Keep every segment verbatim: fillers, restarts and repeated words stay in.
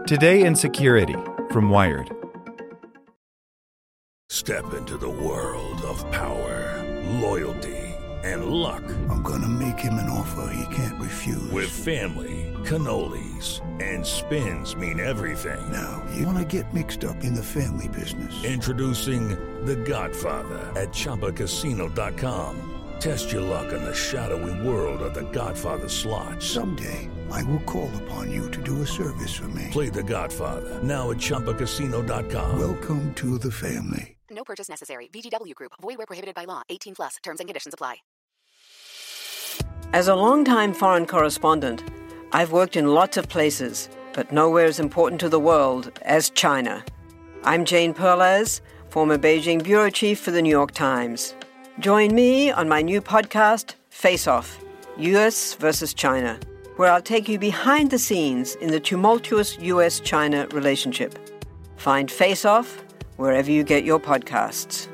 Today in Security from Wired. Step into the world of power, loyalty, and luck. I'm gonna make him an offer he can't refuse. With family, cannolis, and spins mean everything. Now, you wanna get mixed up in the family business. Introducing The Godfather at Chumba Casino dot com. Test your luck in the shadowy world of The Godfather slot. Someday, I will call upon you to do a service for me. Play The Godfather, now at Chumba Casino dot com. Welcome to the family. No purchase necessary. V G W Group. Void where prohibited by law. eighteen plus. Terms and conditions apply. As a longtime foreign correspondent, I've worked in lots of places, but nowhere as important to the world as China. I'm Jane Perlez, former Beijing bureau chief for the New York Times. Join me on my new podcast, Face Off, U S versus China, where I'll take you behind the scenes in the tumultuous U S China relationship. Find Face Off wherever you get your podcasts.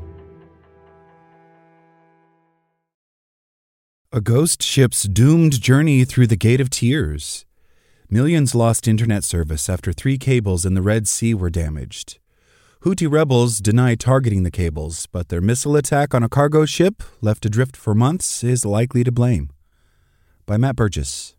A ghost ship's doomed journey through the Gate of Tears. Millions lost internet service after three cables in the Red Sea were damaged. Houthi rebels deny targeting the cables, but their missile attack on a cargo ship left adrift for months is likely to blame. By Matt Burgess.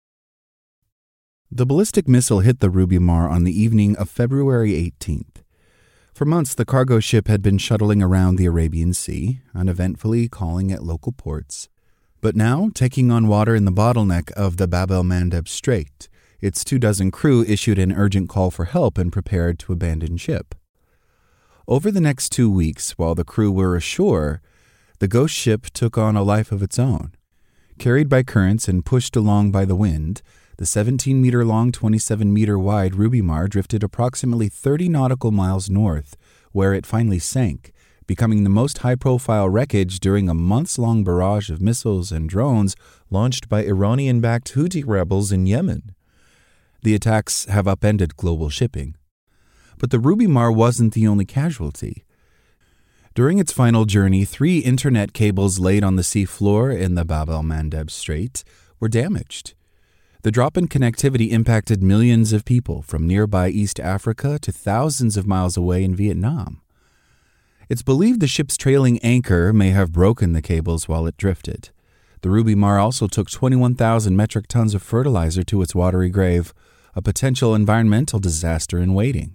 The ballistic missile hit the Ruby Mar on the evening of February eighteenth. For months, the cargo ship had been shuttling around the Arabian Sea, uneventfully calling at local ports. But now, taking on water in the bottleneck of the Bab el-Mandeb Strait, its two dozen crew issued an urgent call for help and prepared to abandon ship. Over the next two weeks, while the crew were ashore, the ghost ship took on a life of its own. Carried by currents and pushed along by the wind, the seventeen-meter-long, twenty-seven-meter-wide Ruby Mar drifted approximately thirty nautical miles north, where it finally sank, becoming the most high-profile wreckage during a months-long barrage of missiles and drones launched by Iranian-backed Houthi rebels in Yemen. The attacks have upended global shipping. But the Ruby Mar wasn't the only casualty. During its final journey, three internet cables laid on the seafloor in the Bab el-Mandeb Strait were damaged. The drop in connectivity impacted millions of people from nearby East Africa to thousands of miles away in Vietnam. It's believed the ship's trailing anchor may have broken the cables while it drifted. The Ruby Mar also took twenty-one thousand metric tons of fertilizer to its watery grave, a potential environmental disaster in waiting.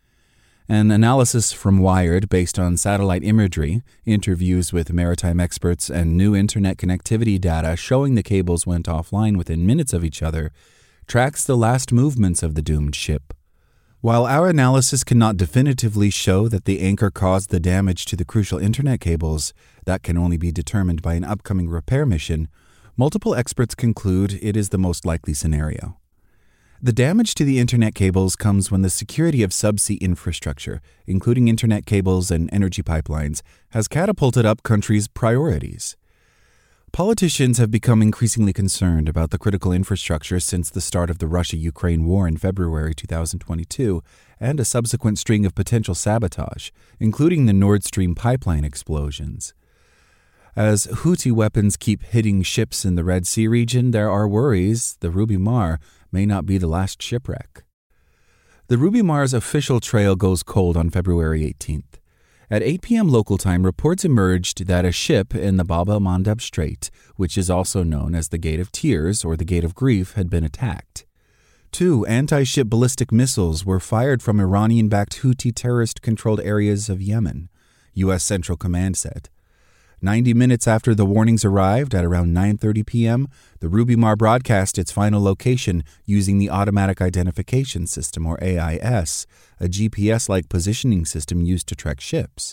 An analysis from Wired based on satellite imagery, interviews with maritime experts, and new internet connectivity data showing the cables went offline within minutes of each other tracks the last movements of the doomed ship. While our analysis cannot definitively show that the anchor caused the damage to the crucial internet cables, that can only be determined by an upcoming repair mission, multiple experts conclude it is the most likely scenario. The damage to the internet cables comes when the security of subsea infrastructure, including internet cables and energy pipelines, has catapulted up countries' priorities. Politicians have become increasingly concerned about the critical infrastructure since the start of the Russia-Ukraine war in February twenty twenty-two and a subsequent string of potential sabotage, including the Nord Stream pipeline explosions. As Houthi weapons keep hitting ships in the Red Sea region, there are worries the Ruby Mar may not be the last shipwreck. The Ruby Mar's official trail goes cold on February eighteenth. At eight p.m. local time, reports emerged that a ship in the Bab el-Mandeb Strait, which is also known as the Gate of Tears or the Gate of Grief, had been attacked. Two anti-ship ballistic missiles were fired from Iranian-backed Houthi terrorist-controlled areas of Yemen, U S Central Command said. Ninety minutes after the warnings arrived, at around nine thirty p.m., the Ruby Mar broadcast its final location using the Automatic Identification System, or A I S, a G P S-like positioning system used to track ships.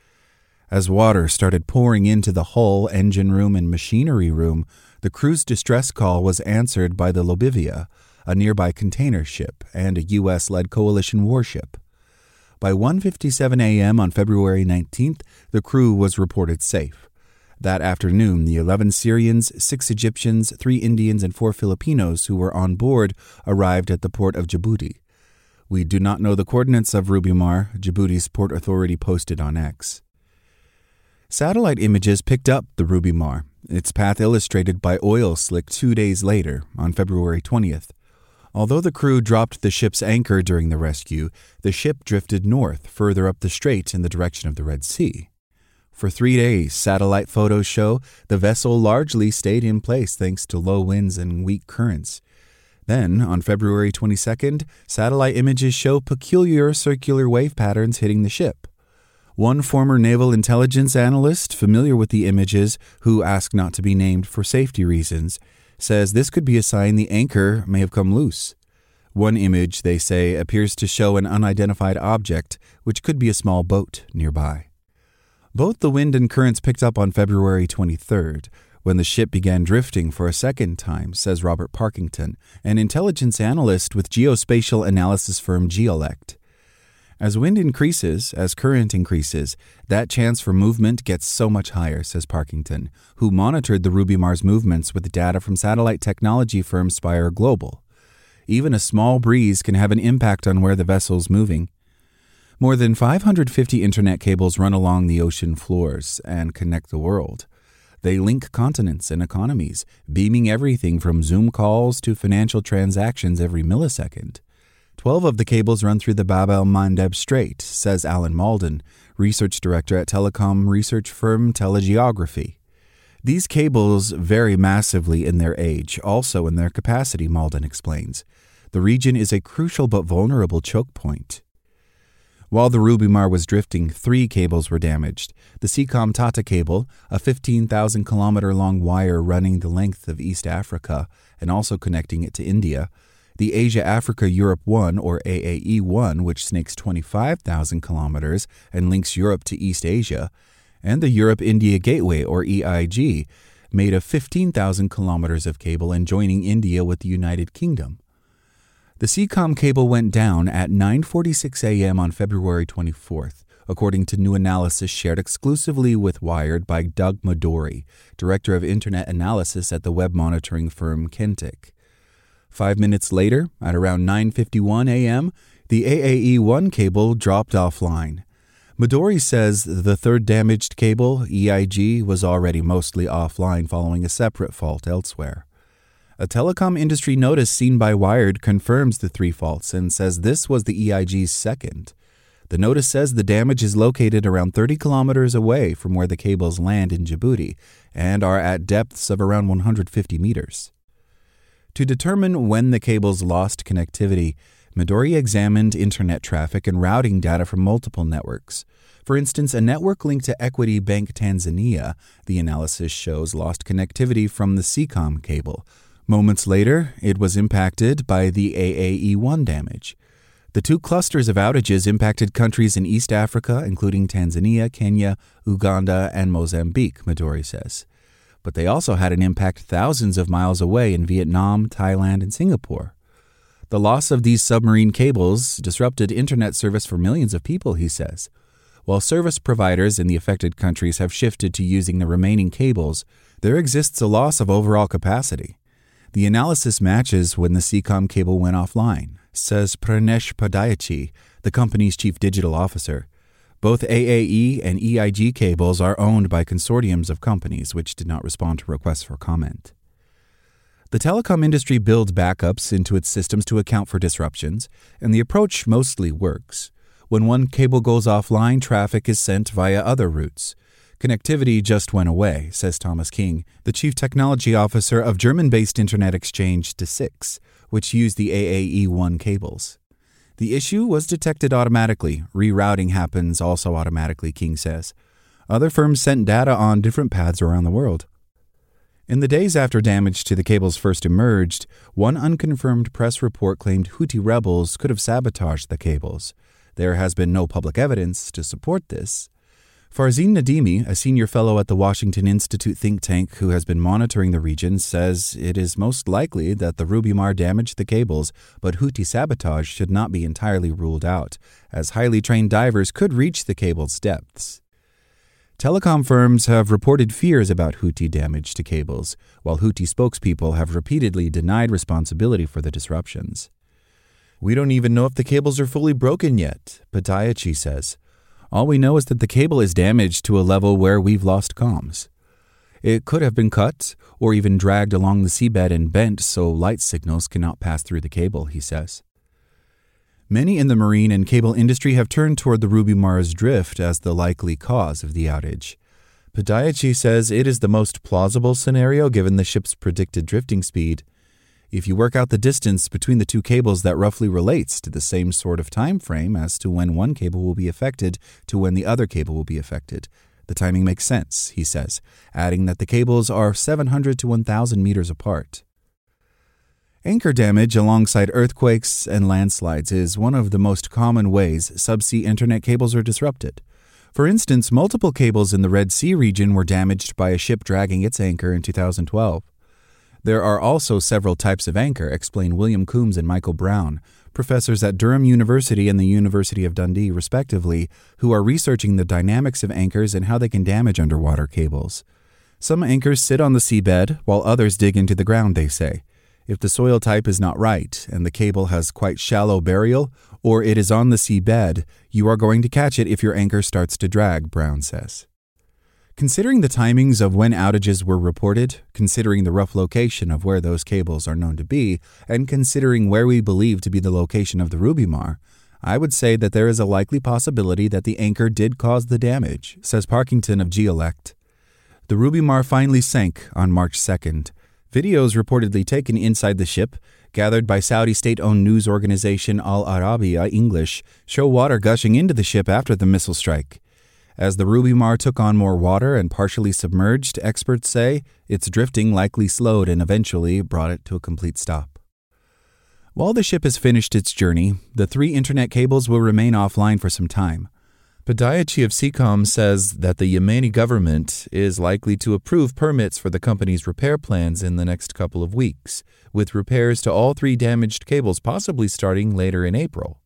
As water started pouring into the hull, engine room, and machinery room, the crew's distress call was answered by the Lobivia, a nearby container ship and a U S-led coalition warship. By one fifty-seven a.m. on February nineteenth, the crew was reported safe. That afternoon, the eleven Syrians, six Egyptians, three Indians, and four Filipinos who were on board arrived at the port of Djibouti. We do not know the coordinates of Ruby Mar, Djibouti's port authority posted on X. Satellite images picked up the Ruby Mar, its path illustrated by oil slick two days later, on February twentieth. Although the crew dropped the ship's anchor during the rescue, the ship drifted north, further up the strait in the direction of the Red Sea. For three days, satellite photos show the vessel largely stayed in place thanks to low winds and weak currents. Then, on February twenty-second, satellite images show peculiar circular wave patterns hitting the ship. One former naval intelligence analyst familiar with the images, who asked not to be named for safety reasons, says this could be a sign the anchor may have come loose. One image, they say, appears to show an unidentified object, which could be a small boat nearby. Both the wind and currents picked up on February twenty-third, when the ship began drifting for a second time, says Robert Parkington, an intelligence analyst with geospatial analysis firm Geolect. As wind increases, as current increases, that chance for movement gets so much higher, says Parkington, who monitored the Ruby Mars movements with data from satellite technology firm Spire Global. Even a small breeze can have an impact on where the vessel's moving. More than five hundred fifty internet cables run along the ocean floors and connect the world. They link continents and economies, beaming everything from Zoom calls to financial transactions every millisecond. Twelve of the cables run through the Bab el-Mandeb Strait, says Alan Malden, research director at telecom research firm Telegeography. These cables vary massively in their age, also in their capacity, Malden explains. The region is a crucial but vulnerable choke point. While the Ruby Mar was drifting, three cables were damaged. The Seacom Tata cable, a fifteen thousand kilometer long wire running the length of East Africa and also connecting it to India, the Asia-Africa-Europe one, or A A E one, which snakes twenty-five thousand kilometers and links Europe to East Asia, and the Europe-India Gateway, or E I G, made of fifteen thousand kilometers of cable and joining India with the United Kingdom. The Seacom cable went down at nine forty-six a.m. on February twenty-fourth, according to new analysis shared exclusively with Wired by Doug Modori, director of Internet analysis at the web monitoring firm Kentic. Five minutes later, at around nine fifty-one a.m., the A A E one cable dropped offline. Midori says the third damaged cable, E I G, was already mostly offline following a separate fault elsewhere. A telecom industry notice seen by Wired confirms the three faults and says this was the E I G's second. The notice says the damage is located around thirty kilometers away from where the cables land in Djibouti and are at depths of around one hundred fifty meters. To determine when the cables lost connectivity, Midori examined internet traffic and routing data from multiple networks. For instance, a network linked to Equity Bank Tanzania, the analysis shows, lost connectivity from the Seacom cable. Moments later, it was impacted by the A A E one damage. The two clusters of outages impacted countries in East Africa, including Tanzania, Kenya, Uganda, and Mozambique, Midori says. But they also had an impact thousands of miles away in Vietnam, Thailand, and Singapore. The loss of these submarine cables disrupted internet service for millions of people, he says. While service providers in the affected countries have shifted to using the remaining cables, there exists a loss of overall capacity. The analysis matches when the Seacom cable went offline, says Pranesh Padayachi, the company's chief digital officer. Both A A E and E I G cables are owned by consortiums of companies which did not respond to requests for comment. The telecom industry builds backups into its systems to account for disruptions, and the approach mostly works. When one cable goes offline, traffic is sent via other routes. Connectivity just went away, says Thomas King, the chief technology officer of German-based internet exchange D E six, which used the A A E one cables. The issue was detected automatically. Rerouting happens also automatically, King says. Other firms sent data on different paths around the world. In the days after damage to the cables first emerged, one unconfirmed press report claimed Houthi rebels could have sabotaged the cables. There has been no public evidence to support this. Farzin Nadimi, a senior fellow at the Washington Institute think tank who has been monitoring the region, says it is most likely that the Ruby Mar damaged the cables, but Houthi sabotage should not be entirely ruled out, as highly trained divers could reach the cable's depths. Telecom firms have reported fears about Houthi damage to cables, while Houthi spokespeople have repeatedly denied responsibility for the disruptions. We don't even know if the cables are fully broken yet, Patayachi says. All we know is that the cable is damaged to a level where we've lost comms. It could have been cut, or even dragged along the seabed and bent so light signals cannot pass through the cable, he says. Many in the marine and cable industry have turned toward the Ruby Mar's drift as the likely cause of the outage. Pediachi says it is the most plausible scenario given the ship's predicted drifting speed. If you work out the distance between the two cables, that roughly relates to the same sort of time frame as to when one cable will be affected to when the other cable will be affected. The timing makes sense, he says, adding that the cables are seven hundred to one thousand meters apart. Anchor damage alongside earthquakes and landslides is one of the most common ways subsea internet cables are disrupted. For instance, multiple cables in the Red Sea region were damaged by a ship dragging its anchor in two thousand twelve. There are also several types of anchor, explain William Coombs and Michael Brown, professors at Durham University and the University of Dundee, respectively, who are researching the dynamics of anchors and how they can damage underwater cables. Some anchors sit on the seabed, while others dig into the ground, they say. If the soil type is not right and the cable has quite shallow burial, or it is on the seabed, you are going to catch it if your anchor starts to drag, Brown says. Considering the timings of when outages were reported, considering the rough location of where those cables are known to be, and considering where we believe to be the location of the Ruby Mar, I would say that there is a likely possibility that the anchor did cause the damage, says Parkington of Geolect. The Ruby Mar finally sank on March second. Videos reportedly taken inside the ship, gathered by Saudi state-owned news organization Al Arabiya English, show water gushing into the ship after the missile strike. As the Ruby Mar took on more water and partially submerged, experts say its drifting likely slowed and eventually brought it to a complete stop. While the ship has finished its journey, the three internet cables will remain offline for some time. Pediachi of Seacom says that the Yemeni government is likely to approve permits for the company's repair plans in the next couple of weeks, with repairs to all three damaged cables possibly starting later in April.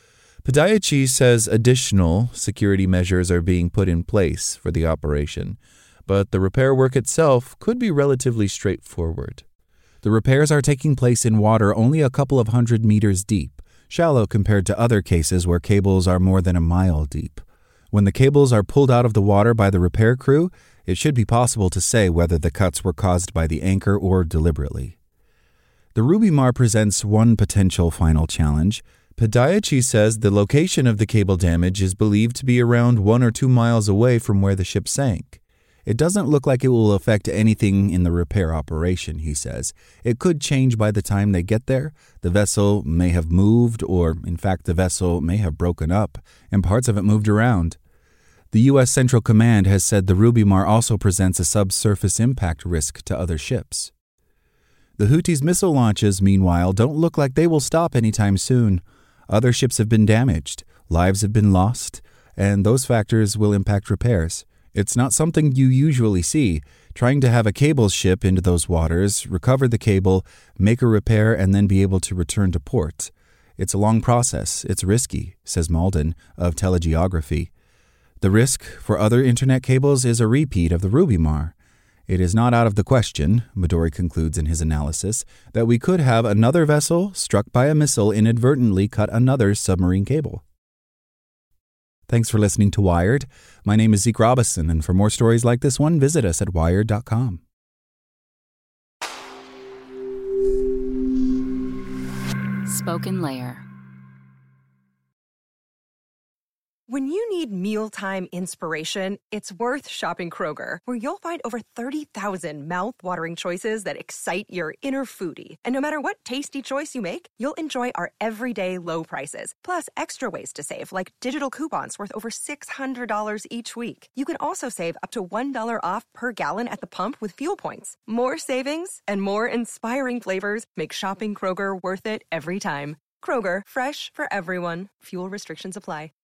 Pediachi says additional security measures are being put in place for the operation, but the repair work itself could be relatively straightforward. The repairs are taking place in water only a couple of hundred meters deep, shallow compared to other cases where cables are more than a mile deep. When the cables are pulled out of the water by the repair crew, it should be possible to say whether the cuts were caused by the anchor or deliberately. The Ruby Mar presents one potential final challenge. Pediachi says the location of the cable damage is believed to be around one or two miles away from where the ship sank. It doesn't look like it will affect anything in the repair operation, he says. It could change by the time they get there. The vessel may have moved, or in fact the vessel may have broken up, and parts of it moved around. The U S Central Command has said the Ruby Mar also presents a subsurface impact risk to other ships. The Houthis' missile launches, meanwhile, don't look like they will stop anytime soon. Other ships have been damaged, lives have been lost, and those factors will impact repairs. It's not something you usually see, trying to have a cable ship into those waters, recover the cable, make a repair, and then be able to return to port. It's a long process. It's risky, says Malden of Telegeography. The risk for other internet cables is a repeat of the Ruby Mar. It is not out of the question, Midori concludes in his analysis, that we could have another vessel struck by a missile inadvertently cut another submarine cable. Thanks for listening to Wired. My name is Zeke Robison, and for more stories like this one, visit us at wired dot com. Spoken Layer. When you need mealtime inspiration, it's worth shopping Kroger, where you'll find over thirty thousand mouth-watering choices that excite your inner foodie. And no matter what tasty choice you make, you'll enjoy our everyday low prices, plus extra ways to save, like digital coupons worth over six hundred dollars each week. You can also save up to one dollar off per gallon at the pump with fuel points. More savings and more inspiring flavors make shopping Kroger worth it every time. Kroger, fresh for everyone. Fuel restrictions apply.